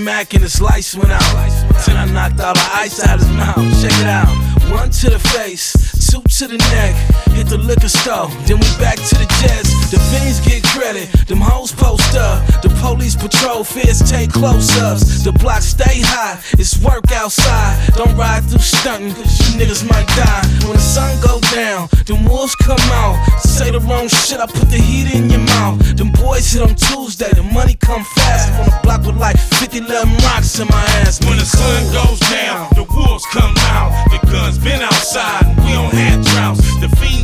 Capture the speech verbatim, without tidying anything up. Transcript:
Mac and his lights went out. Then I knocked all the ice out his mouth. Check it out. One to the face, two to the neck. Hit the liquor store, then we back to the jets. The fiends get credit, them hoes post up. The police patrol, feds take close-ups. The block stay high, it's work outside. Don't ride through stunting, cause you niggas might die. When the sun go down, them wolves come out. Say the wrong shit, I put the heat in your mouth. Them boys hit on Tuesday, the money come fast. On the block with like fifty little rocks in my ass. When the sun goes down, the wolves come out. The guns been outside, and we don't have droughts. The fiends